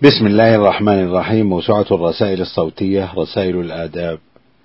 بسم الله الرحمن الرحيم. موسوعة الرسائل الصوتية رسائل الآداب.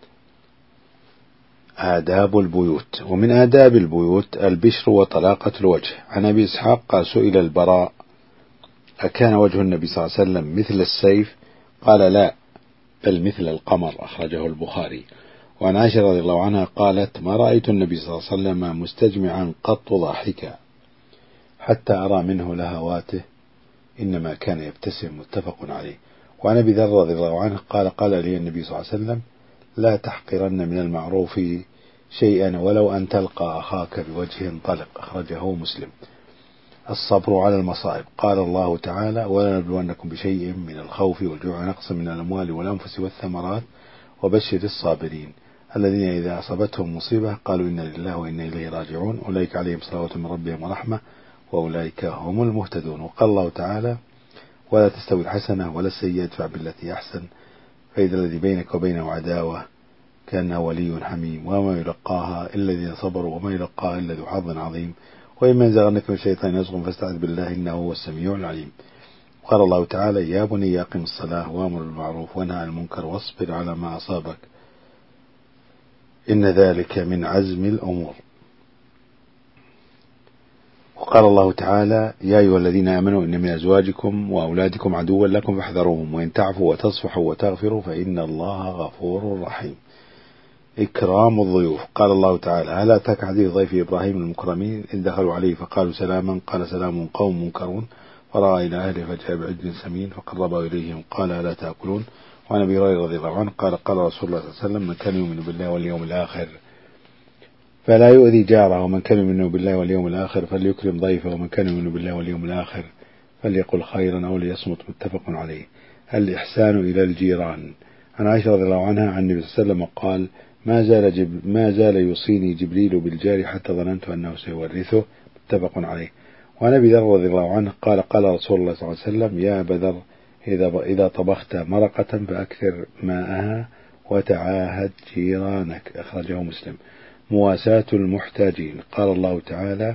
آداب البيوت. ومن آداب البيوت البشر وطلاقة الوجه. عن أبي إسحاق قال: سئل البراء: أكان وجه النبي صلى الله عليه وسلم مثل السيف؟ قال: لا، بل مثل القمر. أخرجه البخاري. وعن عائشة رضي الله عنها قالت: ما رأيت النبي صلى الله عليه وسلم مستجمعا قط ضاحكا حتى أرى منه لهواته، إنما كان يبتسم. متفق عليه. وعن أبي ذر رضي الله عنه قال: قال لي النبي صلى الله عليه وسلم: لا تحقرن من المعروف شيئا ولو أن تلقى أخاك بوجه طلق. أخرجه مسلم. الصبر على المصائب. قال الله تعالى: ولنبلونكم بشيء من الخوف والجوع ونقص من الأموال والأنفس والثمرات وبشر الصابرين الذين إذا أصابتهم مصيبة قالوا إنا لله وإنا إليه راجعون أولئك عليهم صلوات من ربهم ورحمة وأولئك هم المهتدون. وقال الله تعالى: ولا تستوي الحسنة ولا السيئة ادفع بالتي أحسن فإذا الذي بينك وبينه عداوة كأنه ولي حميم وما يلقاها إلا الذين صبروا وما يلقاها إلا ذو حظ عظيم وإما ينزغنك من الشيطان نزغ فاستعذ بالله إنه هو السميع العليم. قال الله تعالى: يا بني أقم الصلاة وأمر بالمعروف وانهى عن المنكر واصبر على ما أصابك إن ذلك من عزم الأمور. وقال الله تعالى: يا أيها الذين آمنوا إن من أزواجكم وأولادكم عدوا لكم فاحذروهم وإن تعفوا وتصفحوا وتغفروا فإن الله غفور رحيم. إكرام الضيوف. قال الله تعالى: هل أتاك حديث ضيف إبراهيم المكرمين إذ دخلوا عليه فقالوا سلاما قال سلام قوم منكرون فرأى إلى أهله فجاء بعجل سمين فقربه إليهم قال: ألا تأكلون؟ وعن أبي هريرة رضي الله عنه قال: قال رسول الله صلى الله عليه وسلم: من كان يؤمن بالله واليوم الآخر فلا يؤذي جاره، ومن كان يؤمن بالله واليوم الآخر فليكرم ضيفه، ومن كان يؤمن بالله واليوم الآخر فليقل خيرا أو ليصمت. متفق عليه. الإحسان إلى الجيران. عن عائشة رضي الله عنها عن النبي صلى الله عليه وسلم قال: ما زال يوصيني جبريل بالجار حتى ظننت أنه سيورثه. متفق عليه. وعن أبي ذر رضي الله عنه قال: قال رسول الله صلى الله عليه وسلم: يا أبا ذر، إذا طبخت مرقة فأكثر ماءها وتعاهد جيرانك. أخرجه مسلم. مواساة المحتاجين. قال الله تعالى: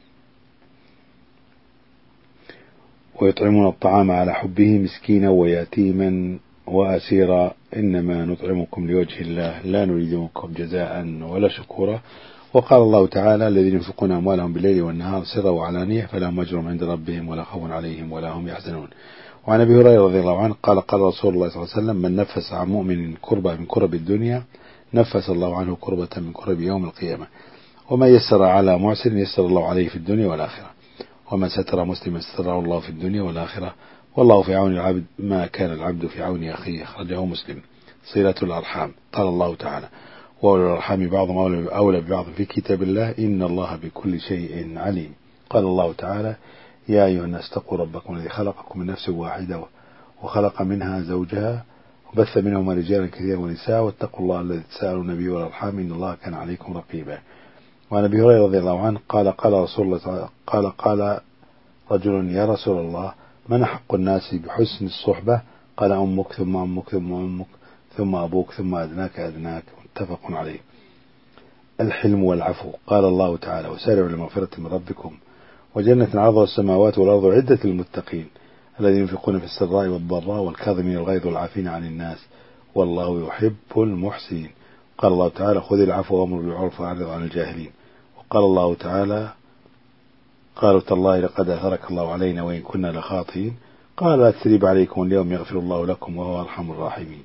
ويطعمون الطعام على حبه مسكينا ويتيما وأسيرا إنما نطعمكم لوجه الله لا نريد منكم جزاء ولا شكورا. وقال الله تعالى: الذين ينفقون أموالهم بالليل والنهار سرا وعلانية فلهم أجر عند ربهم ولا خوف عليهم ولا هم يحزنون. وعن أبي هريرة رضي الله عنه قال: قال رسول الله صلى الله عليه وسلم: من نفس عن مؤمن كربة من كرب الدنيا نفس الله عنه كربة من كرب يوم القيامة، وما يسر على معسر يسر الله عليه في الدنيا والآخرة، وما ستر مسلما ستره الله في الدنيا والآخرة، والله في عون العبد ما كان العبد في عون أخيه. أخرجه مسلم. صلة الأرحام. قال الله تعالى: وأولو الأرحام بعضهم أولى ببعض في كتاب الله إن الله بكل شيء عليم. قال الله تعالى: يا أيها الناس اتقوا ربكم الذي خلقكم من نفس واحدة وخلق منها زوجها وبث منهما رجالا كثيرا ونساء واتقوا الله الذي تساءلون به والأرحام إن الله كان عليكم رقيبا. وعن أبي هريرة رضي الله عنه قال: قال رسول الله قال رجل: يا رسول الله، من أحق الناس بحسن الصحبة؟ قال: أمك ثم أمك ثم أمك ثم أبوك ثم أدناك أدناك. متفق عليه. الحلم والعفو. قال الله تعالى: وسارعوا لمغفرة من ربكم وجنة عرضها السماوات والأرض عدة للمتقين الذين ينفقون في السراء والضراء والكاظمين الغيظ والعافين عن الناس والله يحب المحسنين. قال الله تعالى: خذ العفو وأمر بالعرف وأعرض عن الجاهلين. وقال الله تعالى: قالوا تالله لقد أثرك الله علينا وإن كنا لخاطئين. قال: لا تثريب عليكم اليوم يغفر الله لكم وهو أرحم الراحمين.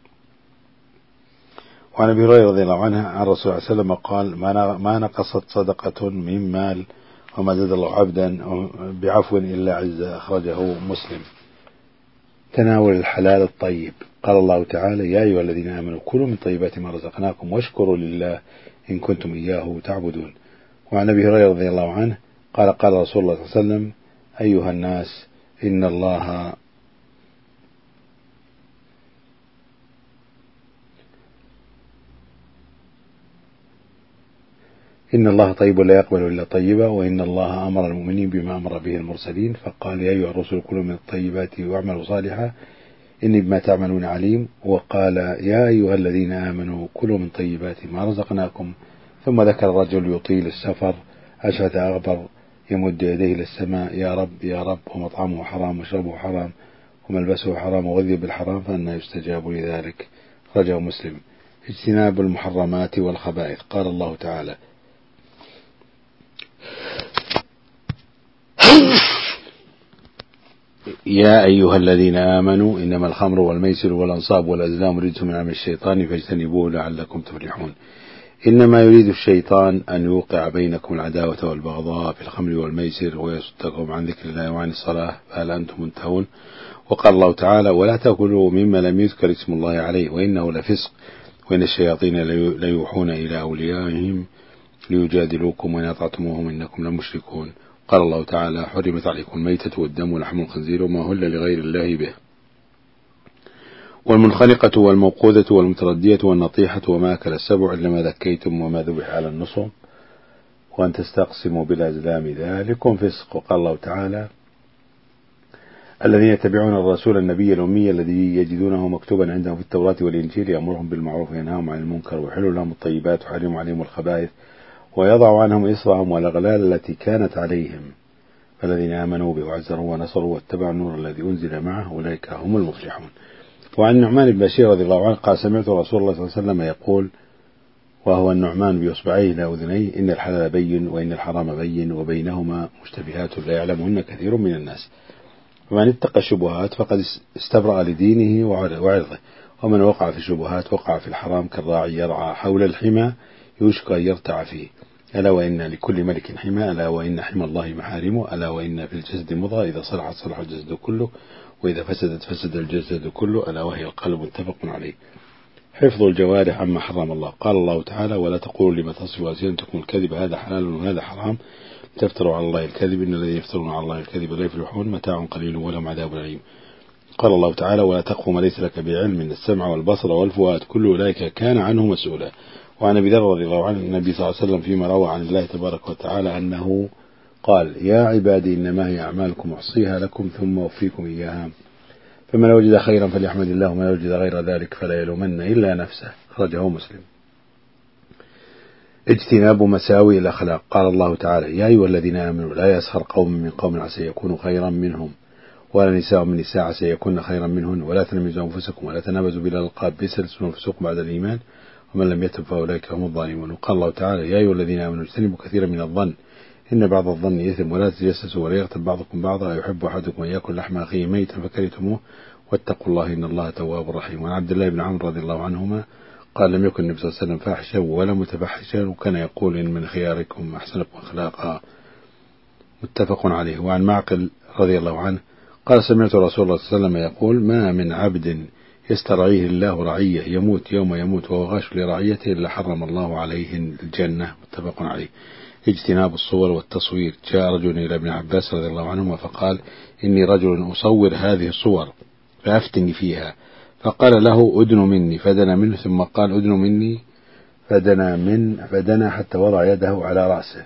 وعن أبي هريرة رضي الله عنه عن رسول الله صلى الله عليه وسلم قال: ما نقصت صدقة من مال وما زاد الله عبدا بعفو إلا عزة. أخرجه مسلم. تناول الحلال الطيب. قال الله تعالى: يا أيها الذين آمنوا كلوا من طيبات ما رزقناكم واشكروا لله إن كنتم إياه تعبدون. وعن أبي هريرة رضي الله عنه قال: قال رسول الله صلى الله عليه وسلم: أيها الناس إن الله طيب لا يقبل إلا طيبا، وإن الله أمر المؤمنين بما أمر به المرسلين، فقال: يا أيها الرسل كلوا من الطيبات واعملوا صالحا إني بما تعملون عليم. وقال: يا أيها الذين آمنوا كلوا من طيبات ما رزقناكم. ثم ذكر الرجل يطيل السفر أشهد أغبر يمد يديه إلى السماء: يا رب يا رب، ومطعمه حرام وشربه حرام وملبسه حرام وغذي بالحرام فأنى يستجاب لذلك. رجاه مسلم. اجتناب المحرمات والخبائث. قال الله تعالى: يا أيها الذين آمنوا إنما الخمر والميسر والأنصاب والأزلام رجس من عمل الشيطان فاجتنبوه لعلكم تفلحون. إنما يريد الشيطان أن يوقع بينكم العداوة والبغضاء في الخمر والميسر ويصدكم عن ذكر الله وعن الصلاة فهل أنتم منتهون؟ وقال الله تعالى: ولا تأكلوا مما لم يذكر اسم الله عليه وإنه لفسق وإن الشياطين ليوحون إلى أوليائهم ليجادلوكم وإن أطعتموهم إنكم لمشركون. قال الله تعالى: حرمت عليكم الميتة والدم ولحم الخنزير وما هل لغير الله به والمنخنقة والموقوذة والمتردية والنطيحة وما أكل السبع إلا ما ذكيتم وما ذبح على النصب وأن تستقسموا بالأزلام ذلكم فسق. وقال الله تعالى: الذين يتبعون الرسول النبي الأمي الذي يجدونه مكتوبا عندهم في التوراة والإنجيل يأمرهم بالمعروف وينهاهم عن المنكر ويحل لهم الطيبات ويحرم عليهم الخبائث ويضع عنهم إصرهم والأغلال التي كانت عليهم فالذين آمنوا به وعزروا ونصروا واتبعوا النور الذي أنزل معه أولئك هم المفلحون. وعن النعمان بن بشير رضي الله عنه قال: سمعت رسول الله صلى الله عليه وسلم يقول وهو النعمان بإصبعيه إلى أذنيه: إن الحلال بين وإن الحرام بين وبينهما مشتبهات لا يعلمهن كثير من الناس ومن اتقى الشبهات فقد استبرأ لدينه وعرضه ومن وقع في الشبهات وقع في الحرام كالراعي يرعى حول الحمى يوشك أن يرتع فيه. ألا وإن لكل ملك حمى ألا وإن حمى الله محارمه ألا وإن في الجسد مضغة إذا صلحت صلح الجسد كله وإذا فسدت فسد الجسد كله ألا وهي القلب. متفق عليه. حفظ الجوارح عما حرم الله. قال الله تعالى: ولا تقولوا لما تصف ألسنتكم الكذب هذا حلال وهذا حرام تفتروا على الله الكذب إن الذين يفترون على الله الكذب لا يفلحون متاع قليل ولهم عذاب أليم. قال الله تعالى: ولا تقف ما ليس لك بعلم إن السمع والبصر والفؤاد كل أولئك كان عنه مسؤولا. وعن أبي ذر رضي الله عنه النبي صلى الله عليه وسلم فيما روى عن الله تبارك وتعالى أنه قال: يا عبادي إنما هي أعمالكم أحصيها لكم ثم أوفيكم إياها فمن وجد خيرا فليحمد الله ومن وجد غير ذلك فلا يلومن إلا نفسه. خرجه مسلم. اجتناب مساوئ الأخلاق. قال الله تعالى: يا أيها الذين آمنوا لا يسخر قوم من قوم عسى يكونوا خيرا منهم ولا نساء من نساء عسى يكون خيرا منهن ولا تلمزوا أنفسكم ولا تنابزوا بالألقاب بئس الاسم الفسوق بعد الإيمان ومن لم يتب فأولئك هم الظالمون. وقال الله تعالى: يا أيها الذين آمنوا اجتنبوا كثيرا من الظن إن بعض الظن إثم ولا تجسسوا ولا يغتب بعضكم بعضا يحب أحدكم أن يأكل لحم أخيه ميتا فكرهتموه واتقوا الله إن الله تواب رحيم. وعن عبد الله بن عمرو رضي الله عنهما قال: لم يكن النبي صلى الله عليه وسلم فاحشا ولا متفحشا وكان يقول: إن من خياركم أحسنكم أخلاقا. متفق عليه. وعن معقل رضي الله عنه قال: سمعت رسول الله صلى الله عليه وسلم يقول: ما من عبد يسترعيه الله رعية يموت يوم يموت وهو غاش لرعيته إلا حرم الله عليه الجنة. متفق عليه. اجتناب الصور والتصوير. جاء رجل إلى ابن عباس رضي الله عنهما فقال: إني رجل أصور هذه الصور فأفتني فيها فقال له: أدن مني فدنا منه ثم قال: أدن مني فدنا حتى وضع يده على رأسه.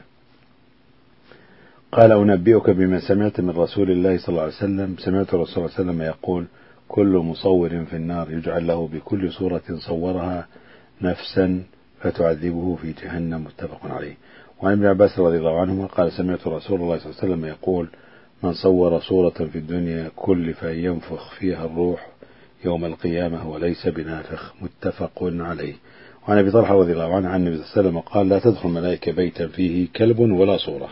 قال: أنبئك بما سمعت من رسول الله صلى الله عليه وسلم. سمعت الرسول صلى الله عليه وسلم يقول: كل مصور في النار يجعل له بكل صورة صورها نفسا فتعذبه في جهنم. متفق عليه. وعن ابن عباس رضي الله عنهما قال: سمعت رسول الله صلى الله عليه وسلم يقول: من صور صورة في الدنيا كلف أن ينفخ فيها الروح يوم القيامة وليس بنافخ. متفق عليه. وعن أبي طلحة رضي الله عنه عن النبي صلى الله عليه وسلم قال: لا تدخل الملائكة بيتا فيه كلب ولا صورة.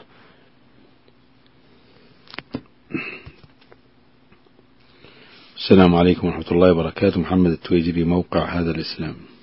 السلام عليكم ورحمة الله وبركاته. محمد التويجري، موقع هذا الإسلام.